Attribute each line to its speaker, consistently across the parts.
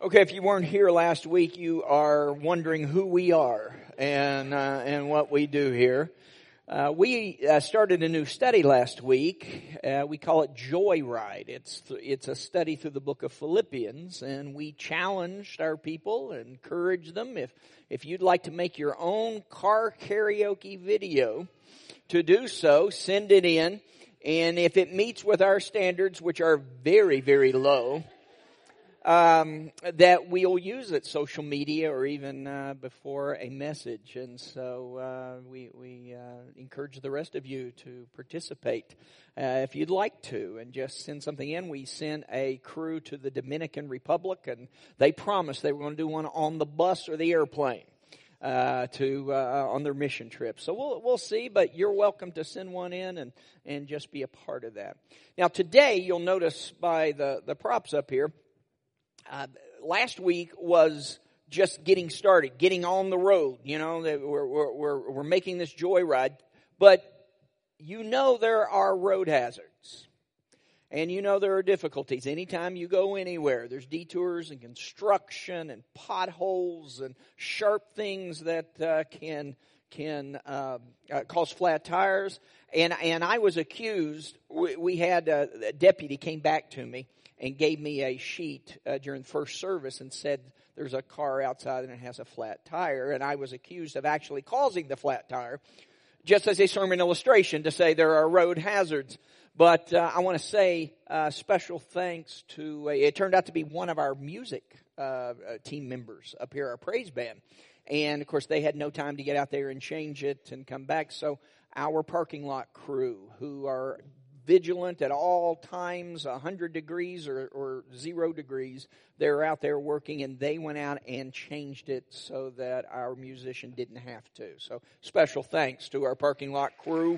Speaker 1: Okay, if you weren't here last week, you are wondering who we are and what we do here. We started a new study last week. We call it Joyride. It's a study through the book of Philippians, and we challenged our people and encouraged them, if you'd like to make your own car karaoke video, to do so, send it in, and if it meets with our standards, which are very, very low, that we'll use it, social media or even before a message. And so we encourage the rest of you to participate if you'd like to, and just send something in. We sent a crew to the Dominican Republic, and they promised they were going to do one on the bus or the airplane on their mission trip. So we'll see, but you're welcome to send one in and just be a part of that. Now today, you'll notice by the props up here, last week was just getting started, getting on the road. You know, that we're making this joyride, but you know there are road hazards, and you know there are difficulties. Anytime you go anywhere, there's detours and construction and potholes and sharp things that can cause flat tires. And I was accused. We had a deputy came back to me and gave me a sheet during first service and said there's a car outside and it has a flat tire. And I was accused of actually causing the flat tire, just as a sermon illustration to say there are road hazards. But I want to say special thanks to, it turned out to be one of our music team members up here, our praise band. And, of course, they had no time to get out there and change it and come back. So our parking lot crew, who are vigilant at all times, 100 degrees or 0 degrees, they're out there working, and they went out and changed it so that our musician didn't have to. So special thanks to our parking lot crew.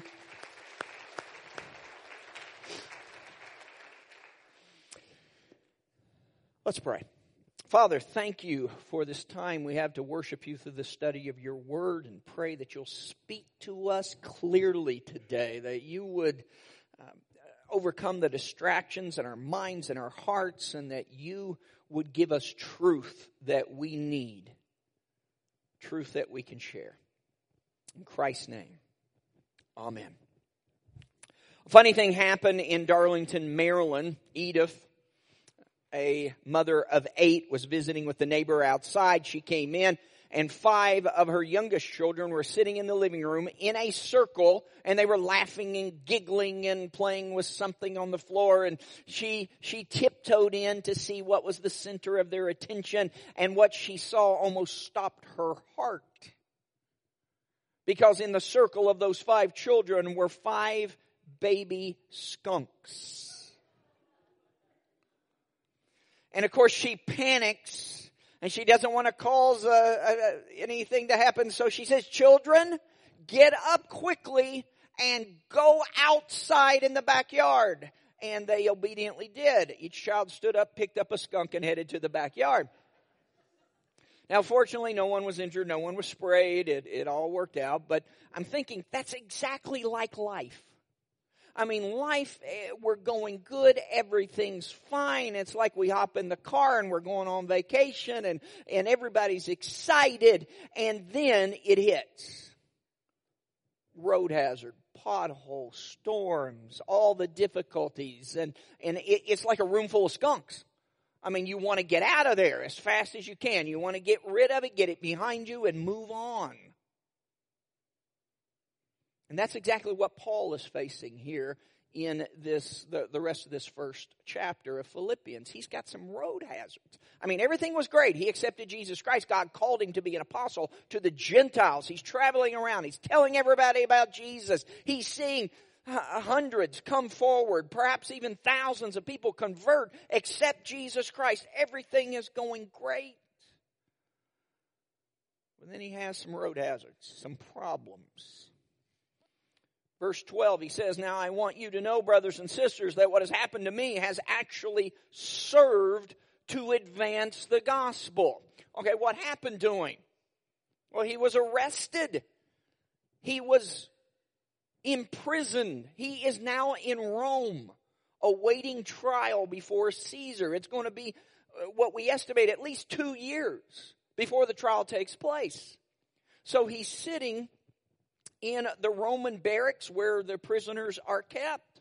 Speaker 1: Let's pray. Father, thank you for this time we have to worship you through the study of your word, and pray that you'll speak to us clearly today, that you would overcome the distractions in our minds and our hearts, and that you would give us truth that we need, truth that we can share. In Christ's name, amen. A funny thing happened in Darlington, Maryland. Edith, a mother of 8, was visiting with the neighbor outside. She came in, and 5 of her youngest children were sitting in the living room in a circle, and they were laughing and giggling and playing with something on the floor. And she tiptoed in to see what was the center of their attention, and what she saw almost stopped her heart. Because in the circle of those 5 children were 5 baby skunks. And of course she panics, and she doesn't want to cause anything to happen. So she says, "Children, get up quickly and go outside in the backyard." And they obediently did. Each child stood up, picked up a skunk, and headed to the backyard. Now, fortunately, no one was injured. No one was sprayed. It all worked out. But I'm thinking that's exactly like life. I mean, life, we're going good, everything's fine. It's like we hop in the car and we're going on vacation, and everybody's excited, and then it hits. Road hazard, pothole, storms, all the difficulties, and it's like a room full of skunks. I mean, you want to get out of there as fast as you can. You want to get rid of it, get it behind you, and move on. And that's exactly what Paul is facing here in the rest of this first chapter of Philippians. He's got some road hazards. I mean, everything was great. He accepted Jesus Christ. God called him to be an apostle to the Gentiles. He's traveling around. He's telling everybody about Jesus. He's seeing hundreds come forward, perhaps even thousands of people convert, accept Jesus Christ. Everything is going great. But then he has some road hazards, some problems. Verse 12, he says, "Now I want you to know, brothers and sisters, that what has happened to me has actually served to advance the gospel." Okay, what happened to him? Well, he was arrested. He was imprisoned. He is now in Rome, awaiting trial before Caesar. It's going to be what we estimate at least 2 years before the trial takes place. So he's sitting in the Roman barracks where the prisoners are kept.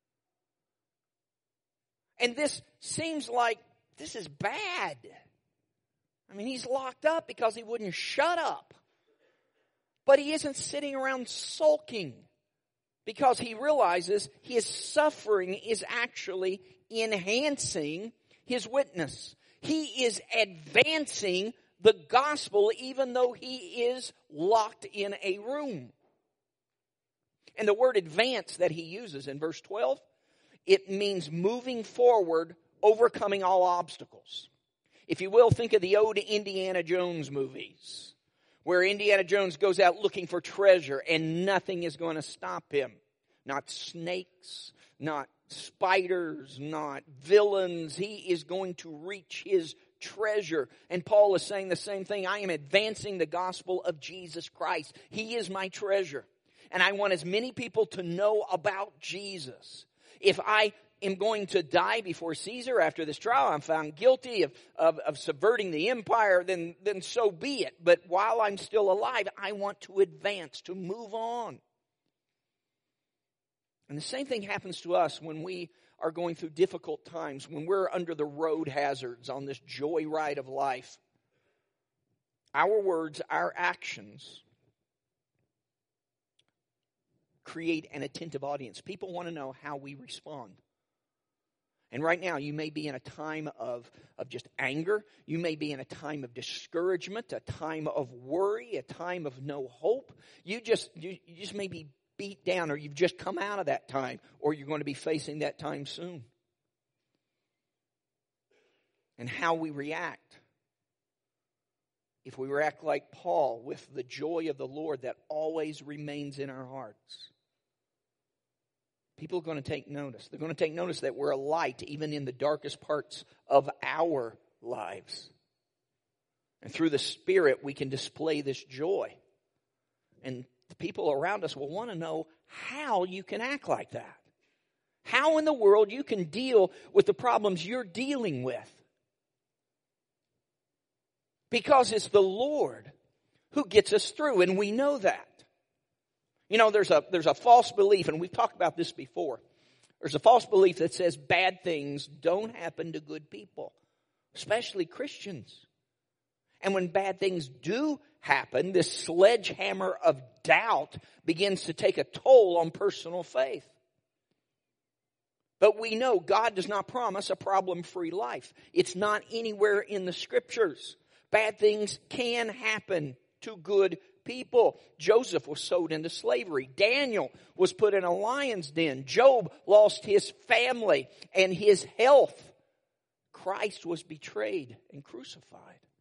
Speaker 1: And this seems like this is bad. I mean, he's locked up because he wouldn't shut up. But he isn't sitting around sulking because he realizes his suffering is actually enhancing his witness. He is advancing the gospel even though he is locked in a room. And the word advance that he uses in verse 12, it means moving forward, overcoming all obstacles. If you will, think of the old Indiana Jones movies, where Indiana Jones goes out looking for treasure and nothing is going to stop him. Not snakes, not spiders, not villains. He is going to reach his treasure. And Paul is saying the same thing. I am advancing the gospel of Jesus Christ. He is my treasure. And I want as many people to know about Jesus. If I am going to die before Caesar after this trial, I'm found guilty of subverting the empire, then so be it. But while I'm still alive, I want to advance, to move on. And the same thing happens to us when we are going through difficult times, when we're under the road hazards on this joyride of life. Our words, our actions create an attentive audience. People want to know how we respond. And right now, you may be in a time of just anger. You may be in a time of discouragement, a time of worry, a time of no hope. You just may be beat down, or you've just come out of that time, or you're going to be facing that time soon. And how we react. If we react like Paul, with the joy of the Lord that always remains in our hearts, people are going to take notice. They're going to take notice that we're a light even in the darkest parts of our lives. And through the Spirit, we can display this joy. And the people around us will want to know how you can act like that. How in the world you can deal with the problems you're dealing with. Because it's the Lord who gets us through, and we know that. You know, there's a false belief, and we've talked about this before. There's a false belief that says bad things don't happen to good people, especially Christians. And when bad things do happen, this sledgehammer of doubt begins to take a toll on personal faith. But we know God does not promise a problem-free life. It's not anywhere in the Scriptures. Bad things can happen to good people. Joseph was sold into slavery. Daniel was put in a lion's den. Job lost his family and his health. Christ was betrayed and crucified.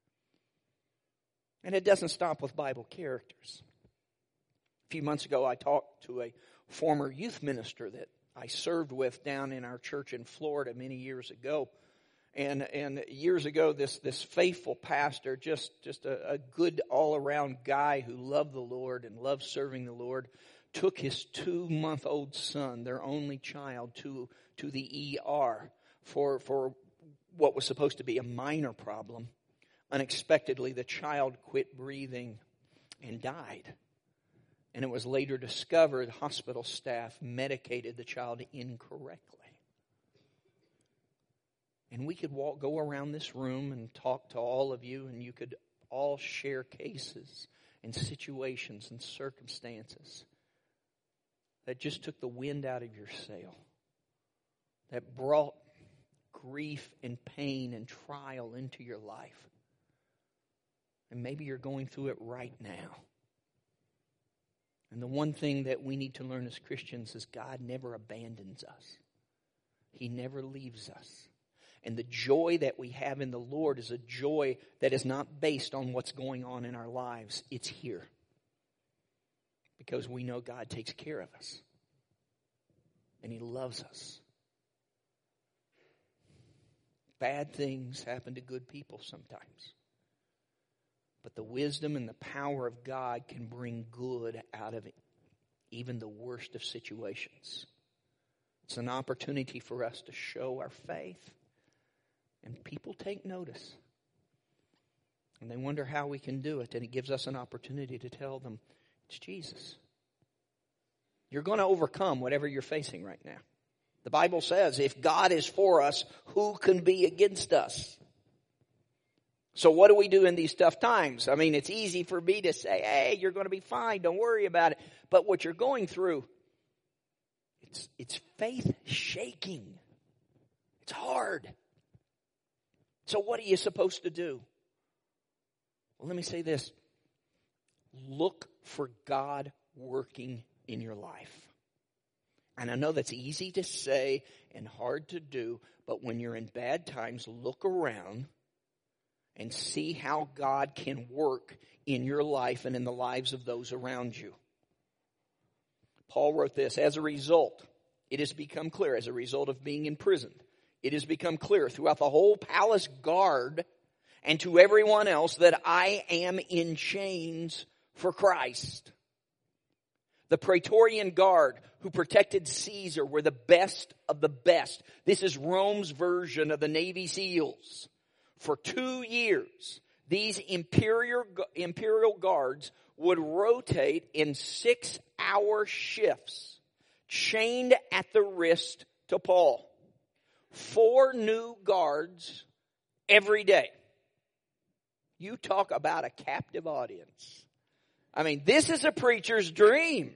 Speaker 1: And it doesn't stop with Bible characters. A few months ago, I talked to a former youth minister that I served with down in our church in Florida many years ago. And years ago, this faithful pastor, just a good all-around guy who loved the Lord and loved serving the Lord, took his 2-month-old son, their only child, to the ER for what was supposed to be a minor problem. Unexpectedly, the child quit breathing and died. And it was later discovered hospital staff medicated the child incorrectly. And we could go around this room and talk to all of you, and you could all share cases and situations and circumstances that just took the wind out of your sail, that brought grief and pain and trial into your life. And maybe you're going through it right now. And the one thing that we need to learn as Christians is God never abandons us. He never leaves us. And the joy that we have in the Lord is a joy that is not based on what's going on in our lives. It's here. Because we know God takes care of us. And He loves us. Bad things happen to good people sometimes. But the wisdom and the power of God can bring good out of it, even the worst of situations. It's an opportunity for us to show our faith And people take notice. And they wonder how we can do it. And it gives us an opportunity to tell them, it's Jesus. You're going to overcome whatever you're facing right now. The Bible says, if God is for us, who can be against us? So what do we do in these tough times? I mean, it's easy for me to say, hey, you're going to be fine. Don't worry about it. But what you're going through, it's faith shaking. It's hard. So what are you supposed to do? Well, let me say this. Look for God working in your life. And I know that's easy to say and hard to do, but when you're in bad times, look around and see how God can work in your life and in the lives of those around you. Paul wrote this, as a result, it has become clear, as a result of being imprisoned, it has become clear throughout the whole palace guard and to everyone else that I am in chains for Christ. The Praetorian Guard who protected Caesar were the best of the best. This is Rome's version of the Navy SEALs. For 2 years, these imperial guards would rotate in 6-hour shifts, chained at the wrist to Paul. 4 new guards every day. You talk about a captive audience. I mean, this is a preacher's dream.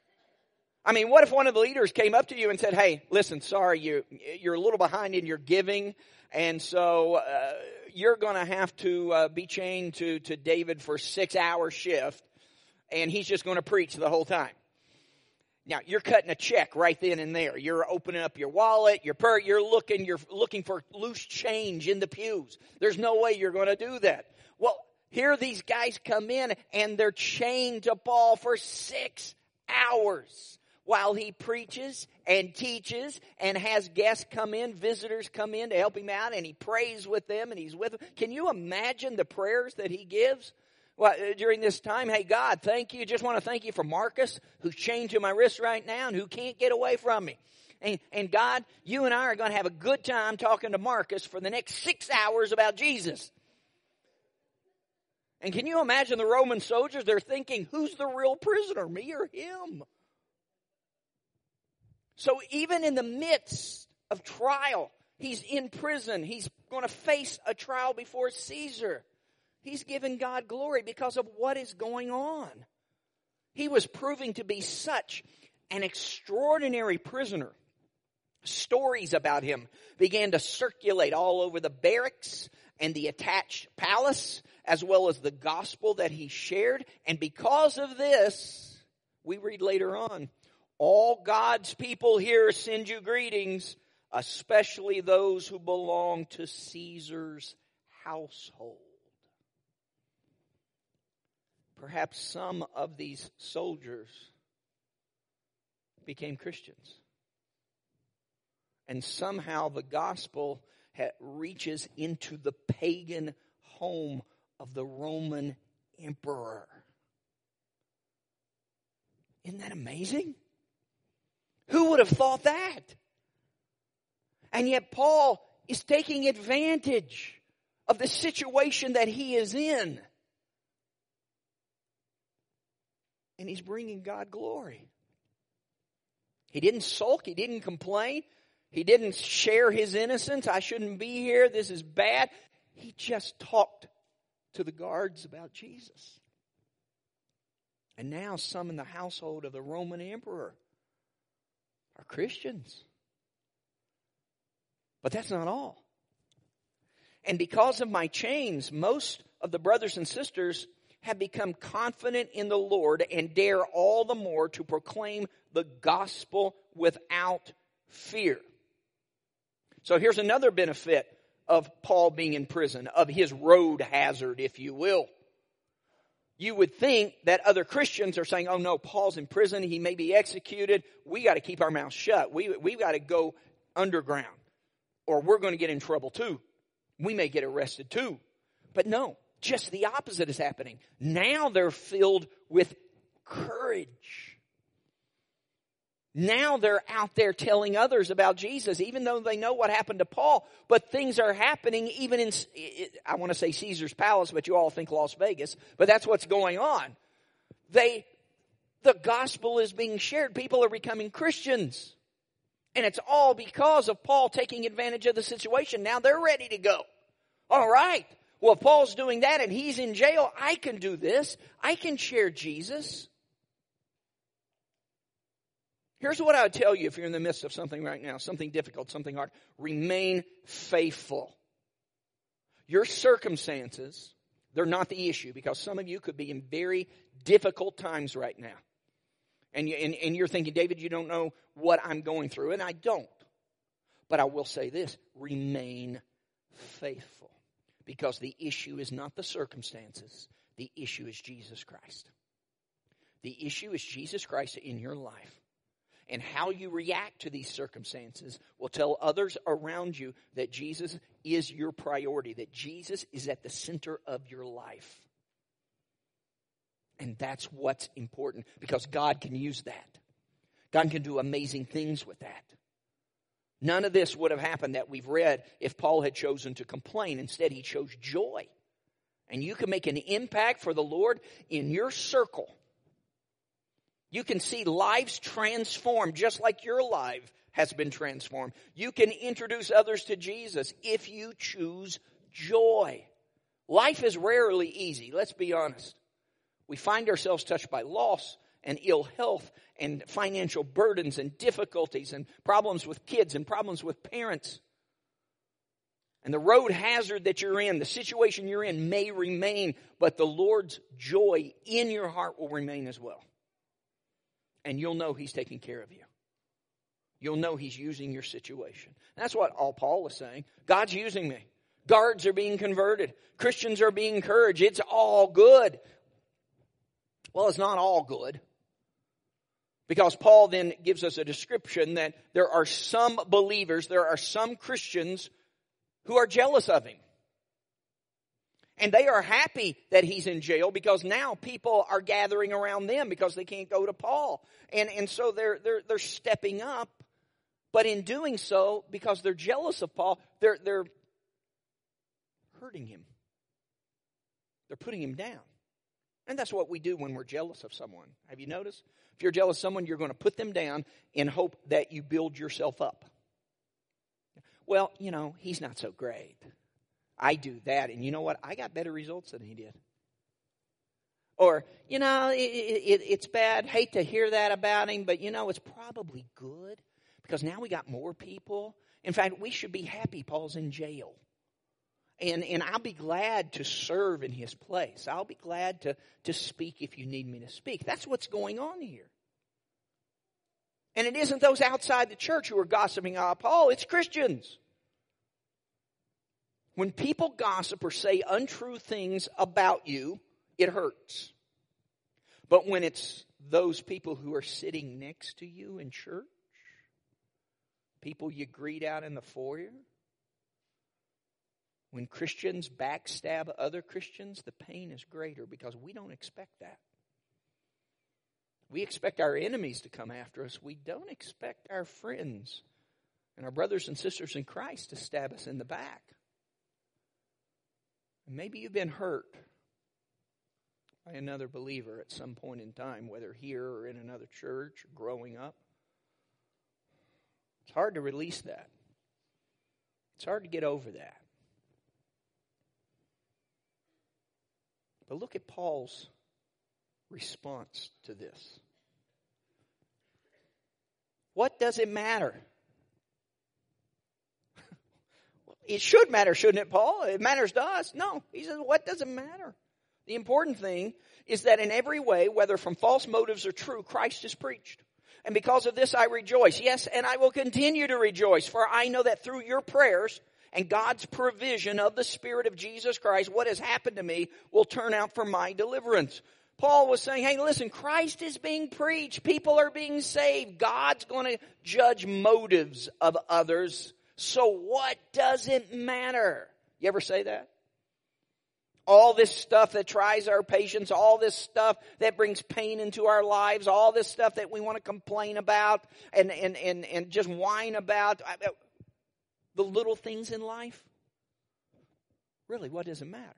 Speaker 1: I mean, what if one of the leaders came up to you and said, hey, listen, sorry, you're a little behind in your giving, and so you're going to have to be chained to David for a 6-hour shift, and he's just going to preach the whole time. Now, you're cutting a check right then and there. You're opening up your wallet, you're looking for loose change in the pews. There's no way you're going to do that. Well, here these guys come in, and they're chained to Paul for 6 hours. While he preaches and teaches and has guests come in, visitors come in to help him out, and he prays with them and he's with them. Can you imagine the prayers that he gives? Well, during this time, hey, God, thank you. Just want to thank you for Marcus, who's chained to my wrist right now and who can't get away from me. And God, you and I are going to have a good time talking to Marcus for the next 6 hours about Jesus. And can you imagine the Roman soldiers? They're thinking, who's the real prisoner, me or him? So even in the midst of trial, he's in prison. He's going to face a trial before Caesar. He's given God glory because of what is going on. He was proving to be such an extraordinary prisoner. Stories about him began to circulate all over the barracks and the attached palace, as well as the gospel that he shared. And because of this, we read later on, all God's people here send you greetings, especially those who belong to Caesar's household. Perhaps some of these soldiers became Christians. And somehow the gospel reaches into the pagan home of the Roman emperor. Isn't that amazing? Who would have thought that? And yet Paul is taking advantage of the situation that he is in. And he's bringing God glory. He didn't sulk. He didn't complain. He didn't share his innocence. I shouldn't be here. This is bad. He just talked to the guards about Jesus. And now some in the household of the Roman emperor are Christians. But that's not all. And because of my chains, most of the brothers and sisters have become confident in the Lord and dare all the more to proclaim the gospel without fear. So here's another benefit of Paul being in prison, of his road hazard, if you will. You would think that other Christians are saying, oh no, Paul's in prison, he may be executed, we got to keep our mouths shut. We've got to go underground, or we're going to get in trouble too. We may get arrested too. But no, just the opposite is happening. Now they're filled with courage. Now they're out there telling others about Jesus, even though they know what happened to Paul. But things are happening even in, I want to say Caesar's Palace, but you all think Las Vegas. But that's what's going on. The gospel is being shared. People are becoming Christians. And it's all because of Paul taking advantage of the situation. Now they're ready to go. All right. Well, if Paul's doing that and he's in jail, I can do this. I can share Jesus. Here's what I would tell you if you're in the midst of something right now, something difficult, something hard. Remain faithful. Your circumstances, they're not the issue, because some of you could be in very difficult times right now. And you're thinking, David, you don't know what I'm going through, and I don't. But I will say this, remain faithful, because the issue is not the circumstances. The issue is Jesus Christ. The issue is Jesus Christ in your life. And how you react to these circumstances will tell others around you that Jesus is your priority, that Jesus is at the center of your life. And that's what's important, because God can use that. God can do amazing things with that. None of this would have happened that we've read if Paul had chosen to complain. Instead, he chose joy. And you can make an impact for the Lord in your circle. You can see lives transformed just like your life has been transformed. You can introduce others to Jesus if you choose joy. Life is rarely easy, let's be honest. We find ourselves touched by loss and ill health and financial burdens and difficulties and problems with kids and problems with parents. And the road hazard that you're in, the situation you're in may remain, but the Lord's joy in your heart will remain as well. And you'll know He's taking care of you. You'll know He's using your situation. And that's what all Paul was saying. God's using me. Guards are being converted. Christians are being encouraged. It's all good. Well, it's not all good. Because Paul then gives us a description that there are some believers, there are some Christians who are jealous of him. And they are happy that he's in jail, because now people are gathering around them because they can't go to Paul. And so they're stepping up. But in doing so, because they're jealous of Paul, they're hurting him. They're putting him down. And that's what we do when we're jealous of someone. Have you noticed? If you're jealous of someone, you're going to put them down in hope that you build yourself up. Well, he's not so great. I do that, and you know what? I got better results than he did. Or, it's bad. Hate to hear that about him, but it's probably good, because now we got more people. In fact, we should be happy Paul's in jail. And I'll be glad to serve in his place. I'll be glad to speak if you need me to speak. That's what's going on here. And it isn't those outside the church who are gossiping about Paul. It's Christians. When people gossip or say untrue things about you, it hurts. But when it's those people who are sitting next to you in church, people you greet out in the foyer, when Christians backstab other Christians, the pain is greater, because we don't expect that. We expect our enemies to come after us. We don't expect our friends and our brothers and sisters in Christ to stab us in the back. Maybe you've been hurt by another believer at some point in time, whether here or in another church or growing up. It's hard to release that. It's hard to get over that. But look at Paul's response to this. What does it matter? It should matter, shouldn't it, Paul? It matters to us. No. He says, what does it matter? The important thing is that in every way, whether from false motives or true, Christ is preached. And because of this I rejoice. Yes, and I will continue to rejoice, for I know that through your prayers and God's provision of the Spirit of Jesus Christ, what has happened to me will turn out for my deliverance. Paul was saying, hey, listen, Christ is being preached. People are being saved. God's going to judge motives of others. So what does it matter? You ever say that? All this stuff that tries our patience, all this stuff that brings pain into our lives, all this stuff that we want to complain about and just whine about. The little things in life, really, what does it matter?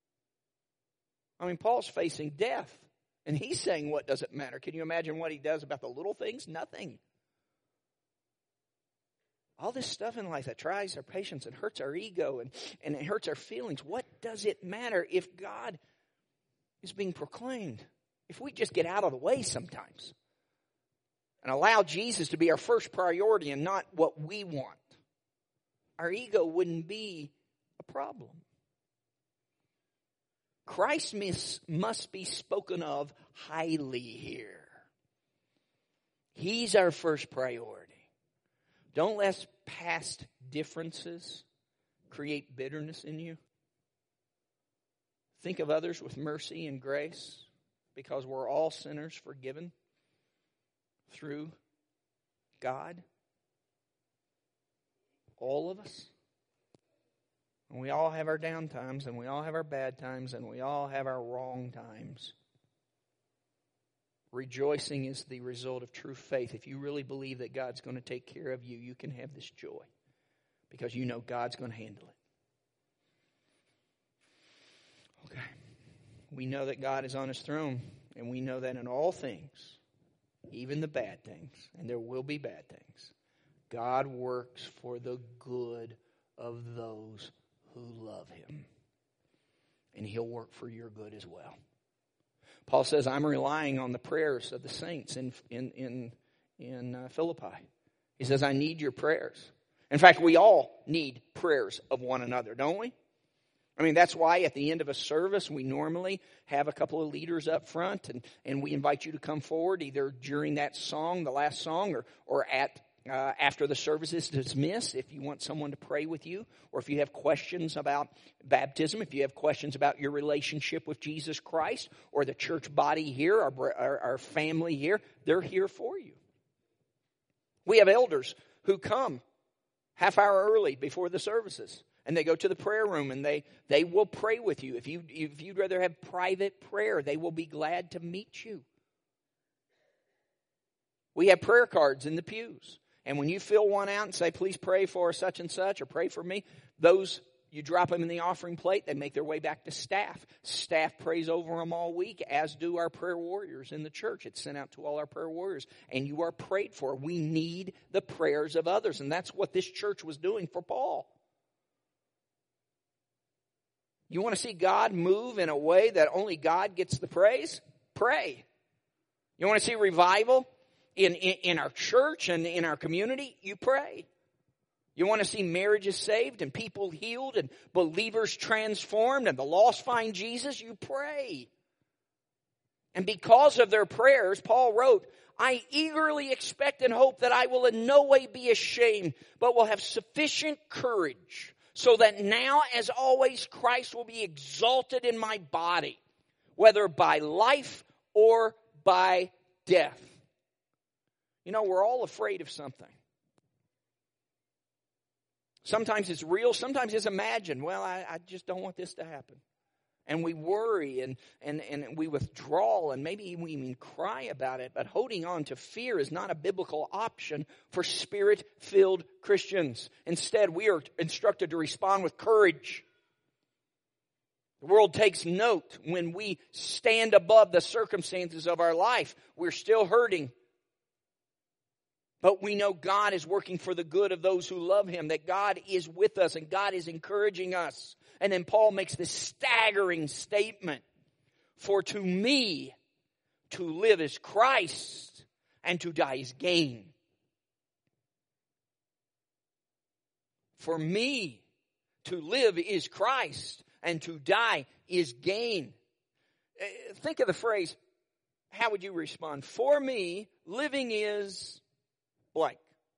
Speaker 1: I mean, Paul's facing death, and he's saying, what does it matter? Can you imagine what he does about the little things? Nothing. All this stuff in life that tries our patience and hurts our ego and it hurts our feelings. What does it matter if God is being proclaimed? If we just get out of the way sometimes and allow Jesus to be our first priority and not what we want, our ego wouldn't be a problem. Christ must be spoken of highly here. He's our first priority. Don't let past differences create bitterness in you. Think of others with mercy and grace, because we're all sinners forgiven through God. All of us. And we all have our down times, and we all have our bad times, and we all have our wrong times. Rejoicing is the result of true faith. If you really believe that God's going to take care of you, you can have this joy because you know God's going to handle it. Okay. We know that God is on His throne, and we know that in all things, even the bad things, and there will be bad things, God works for the good of those who love Him. And He'll work for your good as well. Paul says, I'm relying on the prayers of the saints in Philippi. He says, I need your prayers. In fact, we all need prayers of one another, don't we? I mean, that's why at the end of a service, we normally have a couple of leaders up front, and we invite you to come forward either during that song, the last song, or after the service is dismissed, if you want someone to pray with you, or if you have questions about baptism, if you have questions about your relationship with Jesus Christ, or the church body here, our family here, they're here for you. We have elders who come half hour early before the services, and they go to the prayer room, and they will pray with you. If you'd rather have private prayer, they will be glad to meet you. We have prayer cards in the pews. And when you fill one out and say, please pray for such and such, or pray for me, those, you drop them in the offering plate, they make their way back to staff. Staff prays over them all week, as do our prayer warriors in the church. It's sent out to all our prayer warriors. And you are prayed for. We need the prayers of others. And that's what this church was doing for Paul. You want to see God move in a way that only God gets the praise? Pray. You want to see revival in our church and in our community? You pray. You want to see marriages saved and people healed and believers transformed and the lost find Jesus? You pray. And because of their prayers, Paul wrote, I eagerly expect and hope that I will in no way be ashamed, but will have sufficient courage, so that now, as always, Christ will be exalted in my body, whether by life or by death. You know, we're all afraid of something. Sometimes it's real, sometimes it's imagined. Well, I just don't want this to happen. And we worry and we withdraw, and maybe we even cry about it. But holding on to fear is not a biblical option for Spirit-filled Christians. Instead, we are instructed to respond with courage. The world takes note when we stand above the circumstances of our life. We're still hurting. But we know God is working for the good of those who love Him, that God is with us and God is encouraging us. And then Paul makes this staggering statement. For to me, to live is Christ, and to die is gain. For me, to live is Christ, and to die is gain. Think of the phrase, how would you respond? For me, living is blank.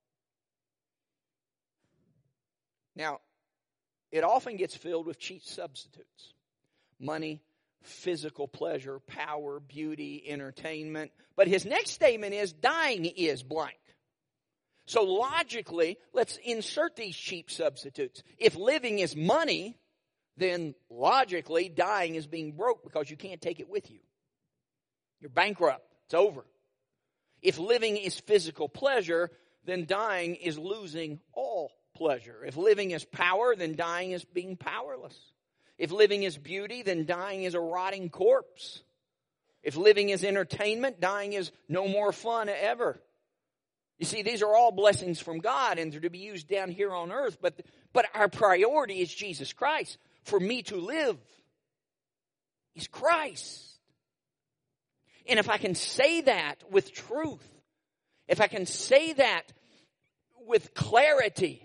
Speaker 1: Now, it often gets filled with cheap substitutes. Money, physical pleasure, power, beauty, entertainment. But his next statement is, dying is blank. So logically, let's insert these cheap substitutes. If living is money, then logically dying is being broke because you can't take it with you. You're bankrupt. It's over. If living is physical pleasure, then dying is losing all pleasure. If living is power, then dying is being powerless. If living is beauty, then dying is a rotting corpse. If living is entertainment, dying is no more fun ever. You see, these are all blessings from God and they're to be used down here on earth. But our priority is Jesus Christ. For me to live is Christ. And if I can say that with truth, if I can say that with clarity,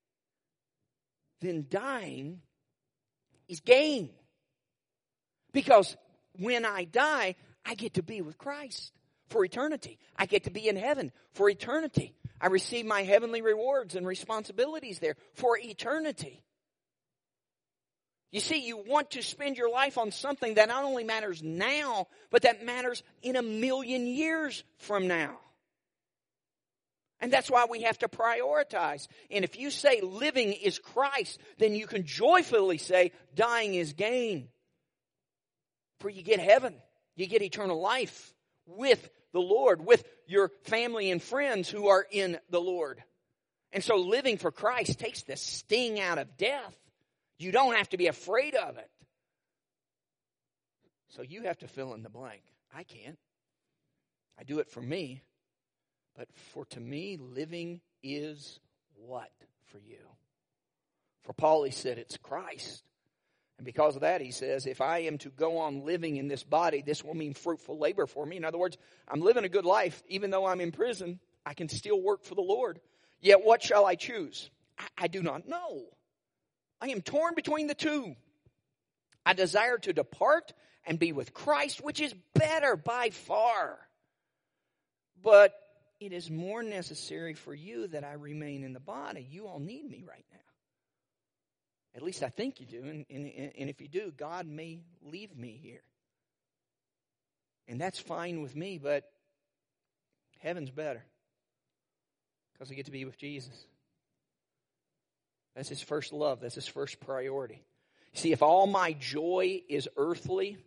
Speaker 1: then dying is gain. Because when I die, I get to be with Christ for eternity. I get to be in heaven for eternity. I receive my heavenly rewards and responsibilities there for eternity. You see, you want to spend your life on something that not only matters now, but that matters in 1,000,000 years from now. And that's why we have to prioritize. And if you say living is Christ, then you can joyfully say dying is gain. For you get heaven. You get eternal life with the Lord, with your family and friends who are in the Lord. And so living for Christ takes the sting out of death. You don't have to be afraid of it. So you have to fill in the blank. I can't. I do it for me. But to me, living is what for you? For Paul, he said it's Christ. And because of that, he says, if I am to go on living in this body, this will mean fruitful labor for me. In other words, I'm living a good life. Even though I'm in prison, I can still work for the Lord. Yet what shall I choose? I do not know. I am torn between the two. I desire to depart and be with Christ, which is better by far. But it is more necessary for you that I remain in the body. You all need me right now. At least I think you do. And if you do, God may leave me here. And that's fine with me, but heaven's better. Because I get to be with Jesus. That's his first love. That's his first priority. See, if all my joy is earthly,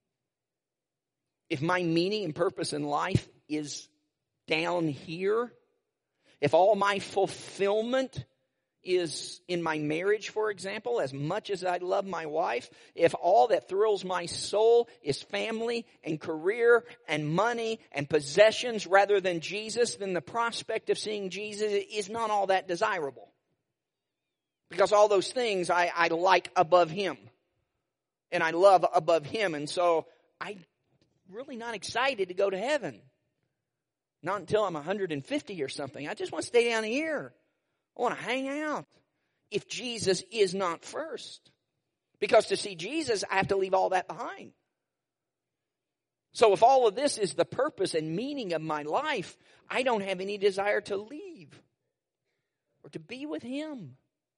Speaker 1: if my meaning and purpose in life is down here, if all my fulfillment is in my marriage, for example, as much as I love my wife, if all that thrills my soul is family and career and money and possessions rather than Jesus, then the prospect of seeing Jesus is not all that desirable. Because all those things I like above him. And I love above him. And so I'm really not excited to go to heaven. Not until I'm 150 or something. I just want to stay down here. I want to hang out. If Jesus is not first. Because to see Jesus, I have to leave all that behind. So if all of this is the purpose and meaning of my life, I don't have any desire to leave. Or to be with him.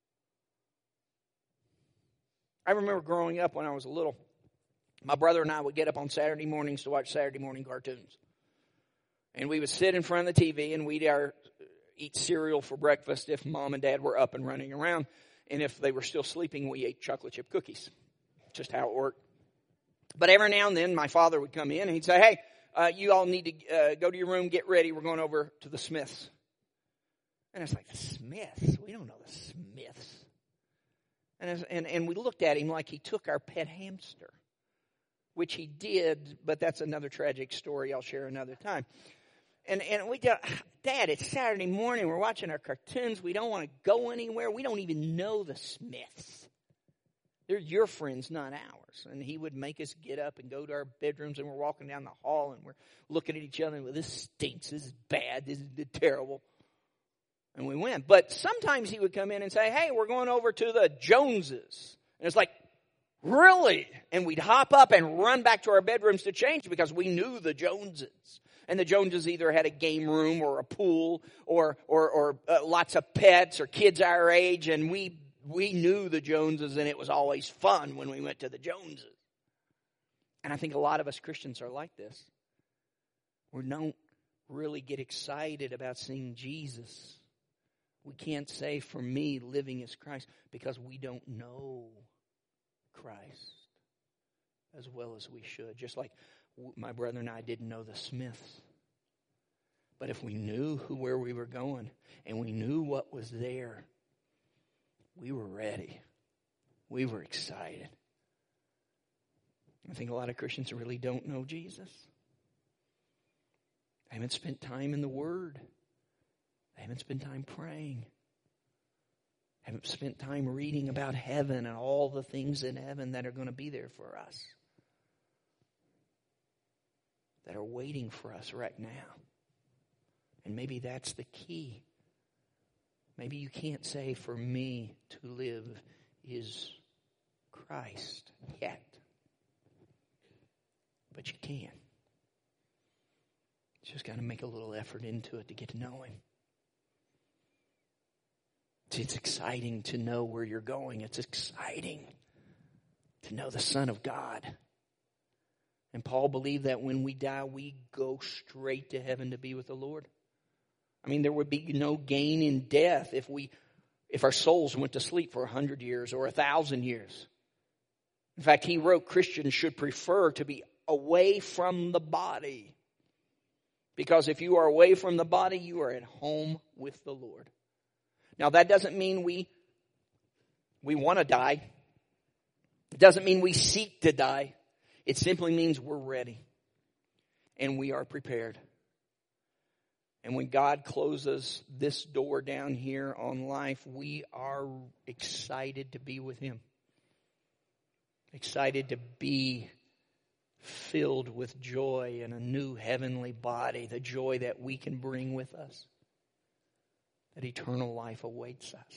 Speaker 1: I remember growing up when I was little, my brother and I would get up on Saturday mornings to watch Saturday morning cartoons. And we would sit in front of the TV and we'd eat cereal for breakfast if mom and dad were up and running around. And if they were still sleeping, we ate chocolate chip cookies. Just how it worked. But every now and then my father would come in and he'd say, hey, you all need to go to your room, get ready. We're going over to the Smiths. And it's like, the Smiths? We don't know the Smiths. And we looked at him like he took our pet hamster, which he did, but that's another tragic story I'll share another time. And we go, Dad, it's Saturday morning. We're watching our cartoons. We don't want to go anywhere. We don't even know the Smiths. They're your friends, not ours. And he would make us get up and go to our bedrooms, and we're walking down the hall, and we're looking at each other, and this stinks. This is bad. This is terrible. And we went. But sometimes he would come in and say, hey, we're going over to the Joneses. And it's like, really? And we'd hop up and run back to our bedrooms to change because we knew the Joneses. And the Joneses either had a game room or a pool or lots of pets or kids our age. And we knew the Joneses, and it was always fun when we went to the Joneses. And I think a lot of us Christians are like this. We don't really get excited about seeing Jesus. We can't say, for me, living is Christ, because we don't know. Christ as well as we should. Just like my brother and I didn't know the Smiths. But if we knew where we were going and we knew what was there, we were ready. We were excited. I think a lot of Christians really don't know Jesus. They haven't spent time in the Word. They haven't spent time praying. Haven't spent time reading about heaven and all the things in heaven that are going to be there for us. That are waiting for us right now. And maybe that's the key. Maybe you can't say, for me to live is Christ yet. But you can. You just got to make a little effort into it to get to know Him. See, it's exciting to know where you're going. It's exciting to know the Son of God. And Paul believed that when we die, we go straight to heaven to be with the Lord. I mean, there would be no gain in death if our souls went to sleep for 100 years or 1,000 years. In fact, he wrote Christians should prefer to be away from the body. Because if you are away from the body, you are at home with the Lord. Now, that doesn't mean we want to die. It doesn't mean we seek to die. It simply means we're ready. And we are prepared. And when God closes this door down here on life, we are excited to be with Him. Excited to be filled with joy in a new heavenly body. The joy that we can bring with us. That eternal life awaits us.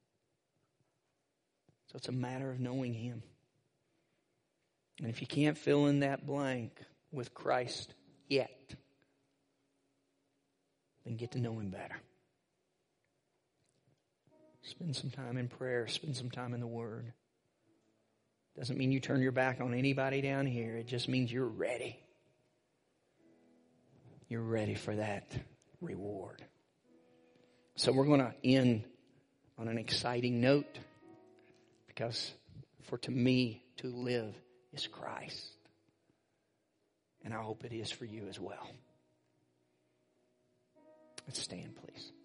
Speaker 1: So it's a matter of knowing Him. And if you can't fill in that blank with Christ yet, then get to know Him better. Spend some time in prayer. Spend some time in the Word. Doesn't mean you turn your back on anybody down here. It just means you're ready. You're ready for that reward. So we're going to end on an exciting note. Because to me, to live is Christ. And I hope it is for you as well. Let's stand, please.